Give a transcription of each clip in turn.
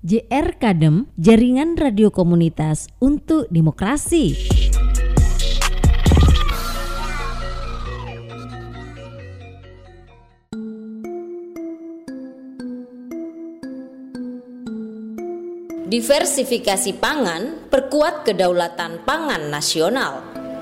JR Kadem, Jaringan Radio Komunitas untuk Demokrasi. Diversifikasi pangan, perkuat kedaulatan pangan nasional.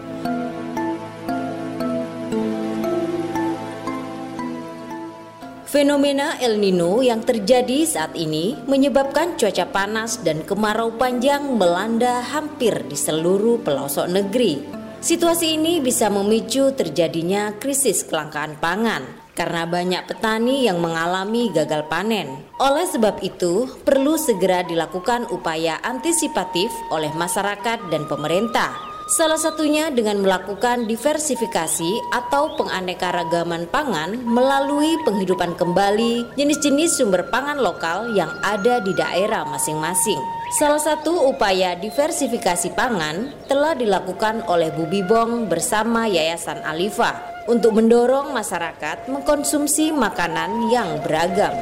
Fenomena El Nino yang terjadi saat ini menyebabkan cuaca panas dan kemarau panjang melanda hampir di seluruh pelosok negeri. Situasi ini bisa memicu terjadinya krisis kelangkaan pangan karena banyak petani yang mengalami gagal panen. Oleh sebab itu, perlu segera dilakukan upaya antisipatif oleh masyarakat dan pemerintah. Salah satunya dengan melakukan diversifikasi atau penganekaragaman pangan melalui penghidupan kembali jenis-jenis sumber pangan lokal yang ada di daerah masing-masing. Salah satu upaya diversifikasi pangan telah dilakukan oleh Bu Bibong bersama Yayasan Alifa untuk mendorong masyarakat mengkonsumsi makanan yang beragam.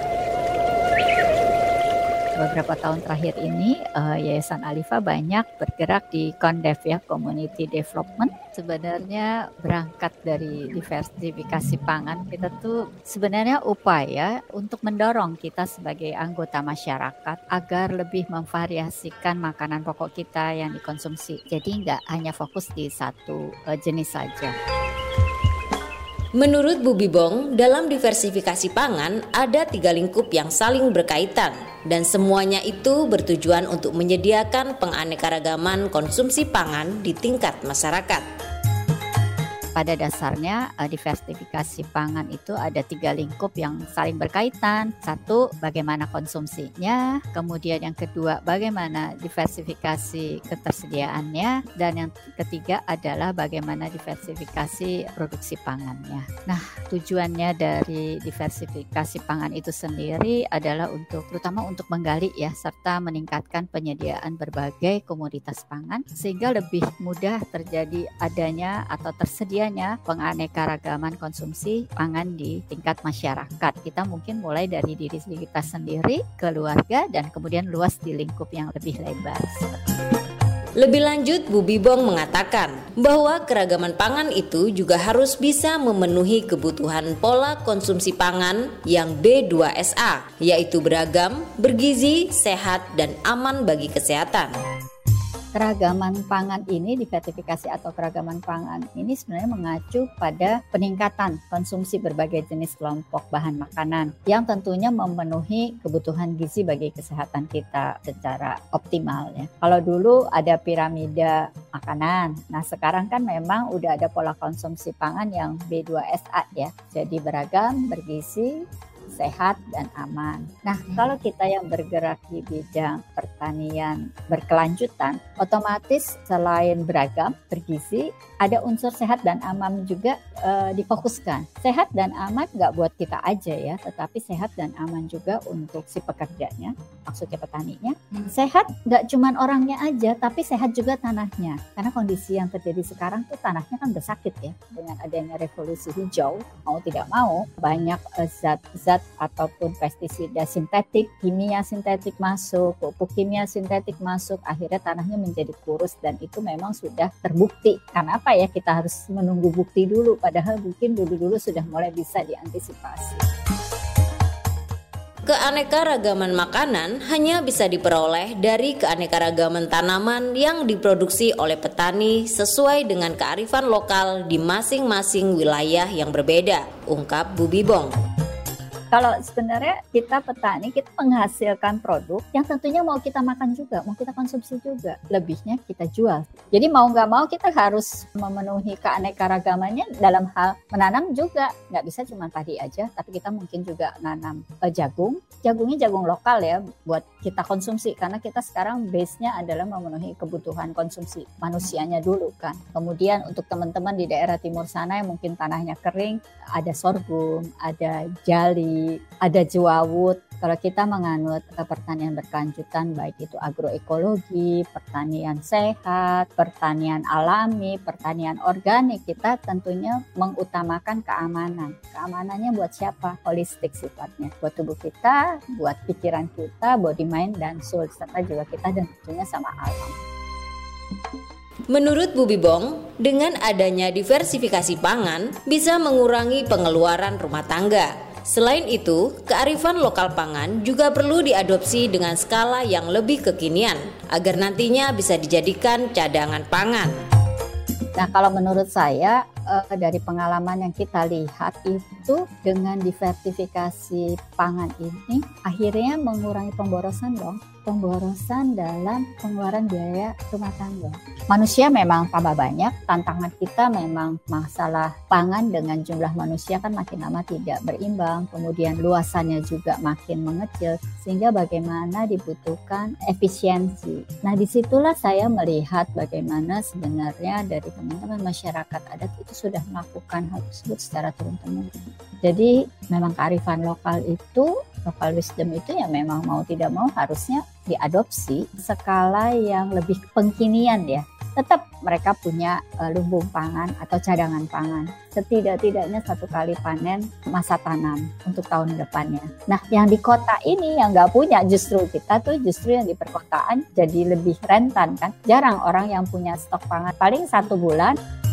Beberapa tahun terakhir ini Yayasan Alifa banyak bergerak di Kondev ya, Community Development. Sebenarnya berangkat dari diversifikasi pangan, kita tuh sebenarnya upaya untuk mendorong kita sebagai anggota masyarakat agar lebih memvariasikan makanan pokok kita yang dikonsumsi. Jadi nggak hanya fokus di satu jenis saja. Menurut Bu Bibong, dalam diversifikasi pangan ada 3 lingkup yang saling berkaitan dan semuanya itu bertujuan untuk menyediakan penganekaragaman konsumsi pangan di tingkat masyarakat. Pada dasarnya diversifikasi pangan itu ada 3 lingkup yang saling berkaitan. Satu, bagaimana konsumsinya. Kemudian yang kedua, bagaimana diversifikasi ketersediaannya. Dan yang ketiga adalah bagaimana diversifikasi produksi pangannya. Nah, tujuannya dari diversifikasi pangan itu sendiri adalah terutama untuk menggali ya, serta meningkatkan penyediaan berbagai komoditas pangan sehingga lebih mudah terjadi adanya atau tersedia penganekaragaman konsumsi pangan di tingkat masyarakat. Kita mungkin mulai dari diri kita sendiri, keluarga, dan kemudian luas di lingkup yang lebih lebar. Lebih lanjut, Bu Bibong mengatakan bahwa keragaman pangan itu juga harus bisa memenuhi kebutuhan pola konsumsi pangan yang B2SA, yaitu beragam, bergizi, sehat, dan aman bagi kesehatan. Keragaman pangan ini, diversifikasi atau keragaman pangan ini sebenarnya mengacu pada peningkatan konsumsi berbagai jenis kelompok bahan makanan yang tentunya memenuhi kebutuhan gizi bagi kesehatan kita secara optimal ya. Kalau dulu ada piramida makanan, nah sekarang kan memang udah ada pola konsumsi pangan yang B2SA ya. Jadi beragam, bergizi, sehat, dan aman. Nah, kalau kita yang bergerak di bidang pertanian berkelanjutan, otomatis selain beragam, bergizi, ada unsur sehat dan aman juga difokuskan. Sehat dan aman nggak buat kita aja ya, tetapi sehat dan aman juga untuk si pekerjanya, maksudnya petaninya. Sehat nggak cuma orangnya aja, tapi sehat juga tanahnya. Karena kondisi yang terjadi sekarang tuh tanahnya kan bersakit ya, dengan adanya revolusi hijau, mau tidak mau, banyak zat-zat ataupun pestisida sintetik, kimia sintetik masuk, pupuk kimia sintetik masuk, akhirnya tanahnya menjadi kurus dan itu memang sudah terbukti. Karena apa ya, kita harus menunggu bukti dulu, padahal mungkin dulu-dulu sudah mulai bisa diantisipasi. Keanekaragaman makanan hanya bisa diperoleh dari keanekaragaman tanaman yang diproduksi oleh petani sesuai dengan kearifan lokal di masing-masing wilayah yang berbeda, ungkap Bu Bibong. Kalau sebenarnya kita petani, kita menghasilkan produk yang tentunya mau kita makan juga, mau kita konsumsi juga. Lebihnya kita jual. Jadi mau nggak mau kita harus memenuhi keanekaragamannya dalam hal menanam juga. Nggak bisa cuma padi aja, tapi kita mungkin juga nanam jagung. Jagungnya jagung lokal ya buat kita konsumsi. Karena kita sekarang base-nya adalah memenuhi kebutuhan konsumsi manusianya dulu kan. Kemudian untuk teman-teman di daerah timur sana yang mungkin tanahnya kering, ada sorghum, ada jali, ada jewawut. Kalau kita menganut pertanian berkelanjutan, baik itu agroekologi, pertanian sehat, pertanian alami, pertanian organik, kita tentunya mengutamakan keamanan. Keamanannya buat siapa? Holistik sifatnya. Buat tubuh kita, buat pikiran kita, body, mind, dan soul, serta juga kita dan tentunya sama alam. Menurut Bu Bibong, dengan adanya diversifikasi pangan bisa mengurangi pengeluaran rumah tangga. Selain itu, kearifan lokal pangan juga perlu diadopsi dengan skala yang lebih kekinian agar nantinya bisa dijadikan cadangan pangan. Nah, kalau menurut saya dari pengalaman yang kita lihat itu dengan diversifikasi pangan ini akhirnya mengurangi pemborosan dong. Pemborosan dalam pengeluaran biaya rumah tangga. Manusia memang tambah banyak, tantangan kita memang masalah pangan dengan jumlah manusia kan makin lama tidak berimbang, kemudian luasannya juga makin mengecil, sehingga bagaimana dibutuhkan efisiensi. Nah, disitulah saya melihat bagaimana sebenarnya dari teman-teman masyarakat adat itu sudah melakukan hal tersebut secara turun-temurun. Jadi memang kearifan lokal itu, local wisdom itu ya memang mau tidak mau harusnya diadopsi skala yang lebih pengkinian ya. Tetap mereka punya lumbung pangan atau cadangan pangan. Setidak-tidaknya 1 kali panen masa tanam untuk tahun depannya. Nah, yang di kota ini yang nggak punya justru kita tuh justru yang di perkotaan jadi lebih rentan kan. Jarang orang yang punya stok pangan paling 1 bulan.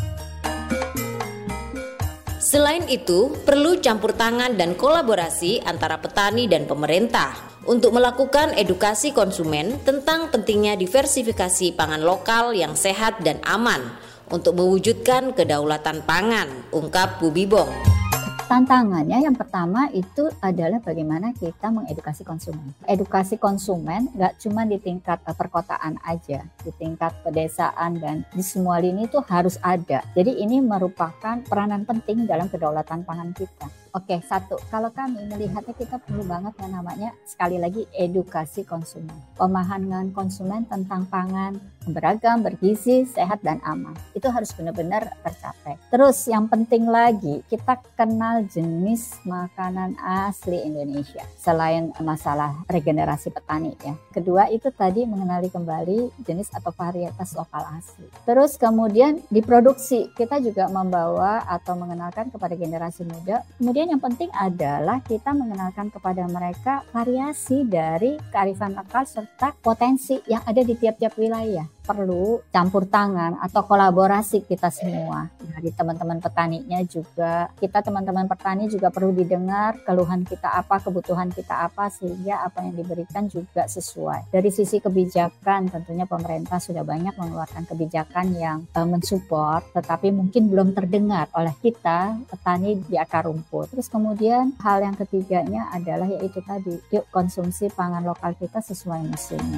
Selain itu, perlu campur tangan dan kolaborasi antara petani dan pemerintah untuk melakukan edukasi konsumen tentang pentingnya diversifikasi pangan lokal yang sehat dan aman untuk mewujudkan kedaulatan pangan, ungkap Bu Bibong. Tantangannya yang pertama itu adalah bagaimana kita mengedukasi konsumen. Edukasi konsumen nggak cuma di tingkat perkotaan aja, di tingkat pedesaan dan di semua lini itu harus ada. Jadi ini merupakan peranan penting dalam kedaulatan pangan kita. Oke, 1, kalau kami melihatnya kita perlu banget yang namanya sekali lagi edukasi konsumen. Pemahaman konsumen tentang pangan beragam, bergizi, sehat, dan aman. Itu harus benar-benar tercapai. Terus yang penting lagi, kita kenal jenis makanan asli Indonesia. Selain masalah regenerasi petani ya. Kedua itu tadi mengenali kembali jenis atau varietas lokal asli. Terus kemudian diproduksi. Kita juga membawa atau mengenalkan kepada generasi muda. Kemudian yang penting adalah kita mengenalkan kepada mereka variasi dari kearifan lokal serta potensi yang ada di tiap-tiap wilayah. Perlu campur tangan atau kolaborasi kita semua. Dari teman-teman petaninya juga, kita teman-teman petani juga perlu didengar keluhan kita apa, kebutuhan kita apa, sehingga apa yang diberikan juga sesuai. Dari sisi kebijakan, tentunya pemerintah sudah banyak mengeluarkan kebijakan yang mensupport, tetapi mungkin belum terdengar oleh kita, petani di akar rumput. Terus kemudian hal yang ketiganya adalah yaitu tadi, yuk konsumsi pangan lokal kita sesuai musimnya.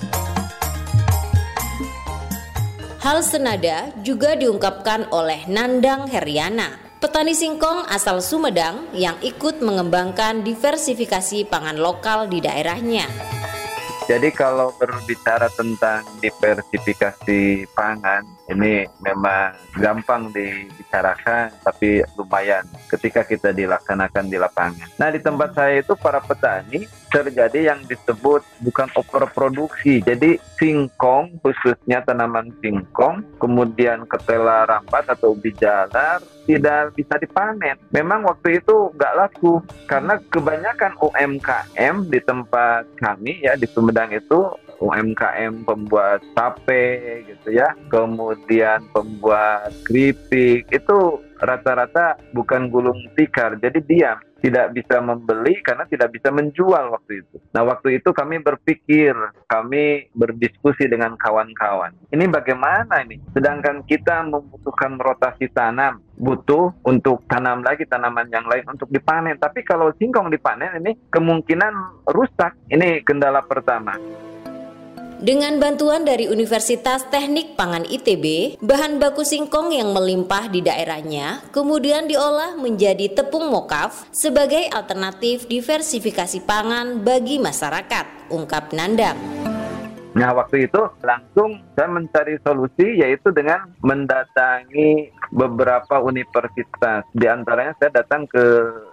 Hal senada juga diungkapkan oleh Nandang Heriana, petani singkong asal Sumedang yang ikut mengembangkan diversifikasi pangan lokal di daerahnya. Jadi kalau berbicara tentang diversifikasi pangan, ini memang gampang dibicarakan, tapi lumayan ketika kita dilaksanakan di lapangan. Nah, di tempat saya itu para petani terjadi yang disebut bukan overproduksi. Jadi singkong, khususnya tanaman singkong, kemudian ketela rambat atau ubi jalar tidak bisa dipanen. Memang waktu itu nggak laku karena kebanyakan UMKM di tempat kami ya di Sumedang itu UMKM pembuat tape gitu ya, kemudian pembuat keripik itu rata-rata bukan gulung tikar, jadi diam, tidak bisa membeli karena tidak bisa menjual waktu itu. Nah, waktu itu kami berpikir, kami berdiskusi dengan kawan-kawan. Ini bagaimana ini? Sedangkan kita membutuhkan rotasi tanam, butuh untuk tanam lagi tanaman yang lain untuk dipanen. Tapi kalau singkong dipanen ini kemungkinan rusak. Ini kendala pertama. Dengan bantuan dari Universitas Teknik Pangan ITB, bahan baku singkong yang melimpah di daerahnya kemudian diolah menjadi tepung mokaf sebagai alternatif diversifikasi pangan bagi masyarakat, ungkap Nandang. Nah, waktu itu langsung saya mencari solusi yaitu dengan mendatangi beberapa universitas. Di antaranya saya datang ke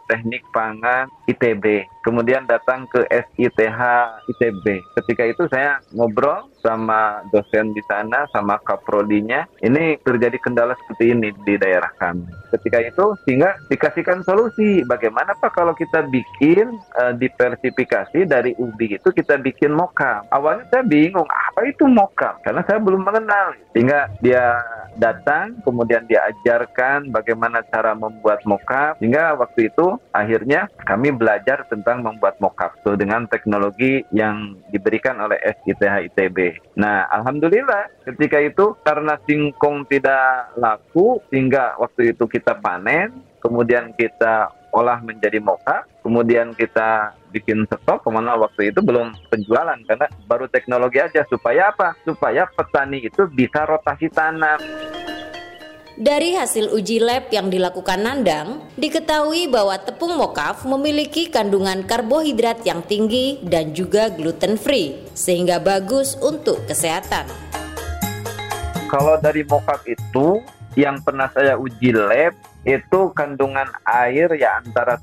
Teknik Pangan ITB, kemudian datang ke SITH ITB. Ketika itu saya ngobrol sama dosen di sana, sama kaprodinya. Ini terjadi kendala seperti ini di daerah kami. Ketika itu sehingga dikasihkan solusi, bagaimana Pak kalau kita bikin diversifikasi dari ubi itu kita bikin mockup. Awalnya saya bingung, apa itu mockup? Karena saya belum mengenal. Sehingga dia datang, kemudian diajarkan bagaimana cara membuat mockup. Hingga waktu itu akhirnya kami belajar tentang membuat mockup dengan teknologi yang diberikan oleh SITH ITB. Nah, alhamdulillah ketika itu karena singkong tidak laku, sehingga waktu itu kita panen, kemudian kita olah menjadi mockup, kemudian kita bikin stok, kemana waktu itu belum penjualan karena baru teknologi aja. Supaya apa? Supaya petani itu bisa rotasi tanam. Dari hasil uji lab yang dilakukan Nandang, diketahui bahwa tepung mockup memiliki kandungan karbohidrat yang tinggi dan juga gluten free, sehingga bagus untuk kesehatan. Kalau dari mockup itu, yang pernah saya uji lab, itu kandungan air ya antara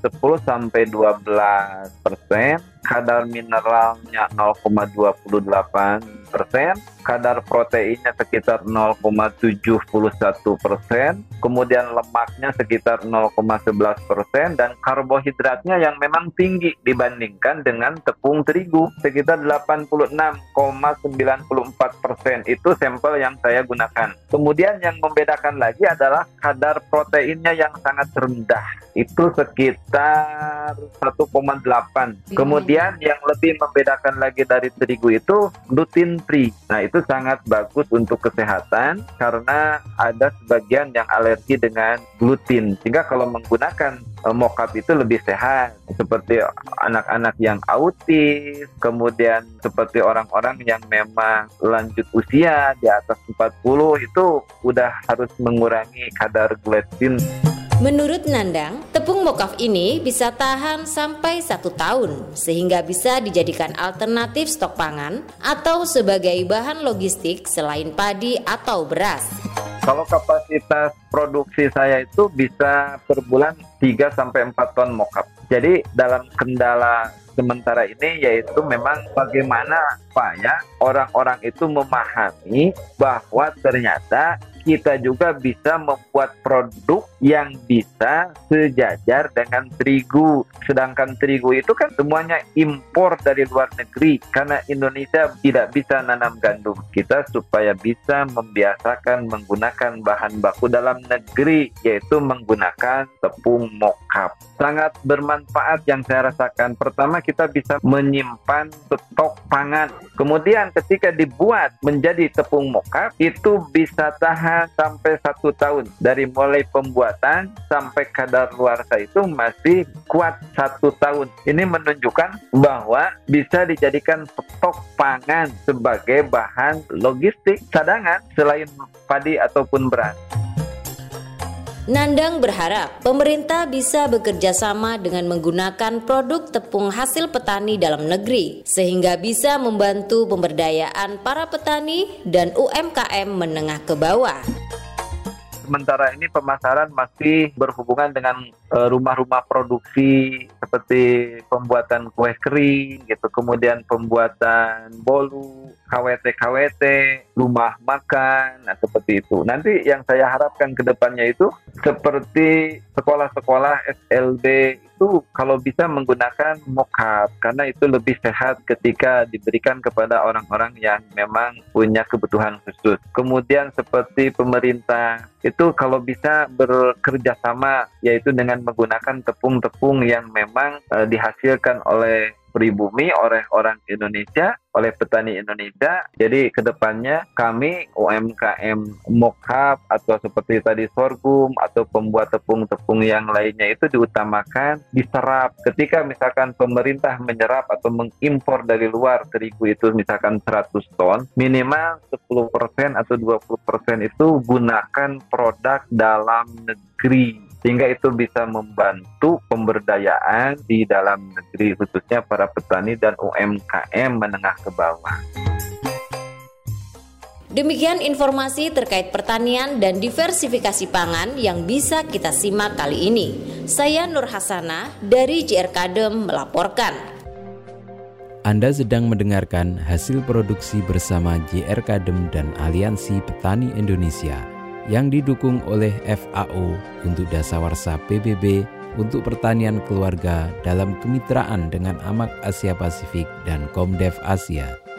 10-12%, kadar mineralnya 0,28%, kadar proteinnya sekitar 0,71%, kemudian lemaknya sekitar 0,11%, dan karbohidratnya yang memang tinggi dibandingkan dengan tepung terigu sekitar 86,94%. Itu sampel yang saya gunakan. Kemudian yang membedakan lagi adalah kadar proteinnya yang sangat rendah, itu sekitar 1,8. Kemudian yang lebih membedakan lagi dari terigu itu gluten free. Nah, itu sangat bagus untuk kesehatan karena ada sebagian yang alergi dengan gluten, sehingga kalau menggunakan mockup itu lebih sehat, seperti anak-anak yang autis, kemudian seperti orang-orang yang memang lanjut usia di atas 40 itu udah harus mengurangi kadar gluten. Menurut Nandang, tepung mockup ini bisa tahan sampai 1 tahun, sehingga bisa dijadikan alternatif stok pangan atau sebagai bahan logistik selain padi atau beras. Kalau kapasitas produksi saya itu bisa per bulan 3-4 ton mockup. Jadi dalam kendala sementara ini yaitu memang bagaimana supaya orang-orang itu memahami bahwa ternyata kita juga bisa membuat produk yang bisa sejajar dengan terigu. Sedangkan terigu itu kan semuanya impor dari luar negeri karena Indonesia tidak bisa nanam gandum. Kita supaya bisa membiasakan menggunakan bahan baku dalam negeri, yaitu menggunakan tepung mockup. Sangat bermanfaat yang saya rasakan. Pertama, kita bisa menyimpan stok pangan. Kemudian ketika dibuat menjadi tepung mockup, itu bisa tahan sampai 1 tahun. Dari mulai pembuatan sampai kadaluarsa itu masih kuat 1 tahun. Ini menunjukkan bahwa bisa dijadikan stok pangan sebagai bahan logistik cadangan selain padi ataupun beras. Nandang berharap pemerintah bisa bekerja sama dengan menggunakan produk tepung hasil petani dalam negeri, sehingga bisa membantu pemberdayaan para petani dan UMKM menengah ke bawah. Sementara ini pemasaran masih berhubungan dengan rumah-rumah produksi seperti pembuatan kue kering gitu, kemudian pembuatan bolu, KWT, rumah makan, nah seperti itu. Nanti yang saya harapkan ke depannya itu seperti sekolah-sekolah SLB itu kalau bisa menggunakan mockup karena itu lebih sehat ketika diberikan kepada orang-orang yang memang punya kebutuhan khusus. Kemudian seperti pemerintah itu kalau bisa bekerja sama yaitu dengan menggunakan tepung-tepung yang memang dihasilkan oleh pribumi, oleh orang Indonesia, oleh petani Indonesia. Jadi kedepannya kami UMKM mockup atau seperti tadi sorghum atau pembuat tepung-tepung yang lainnya itu diutamakan diserap. Ketika misalkan pemerintah menyerap atau mengimpor dari luar terigu itu misalkan 100 ton, minimal 10% atau 20% itu gunakan produk dalam negeri. Sehingga itu bisa membantu pemberdayaan di dalam negeri, khususnya para petani dan UMKM menengah ke bawah. Demikian informasi terkait pertanian dan diversifikasi pangan yang bisa kita simak kali ini. Saya Nur Hasanah dari JR Kadem melaporkan. Anda sedang mendengarkan hasil produksi bersama JR Kadem dan Aliansi Petani Indonesia yang didukung oleh FAO untuk Dasawarsa PBB untuk pertanian keluarga dalam kemitraan dengan AMAK Asia Pasifik dan Komdev Asia.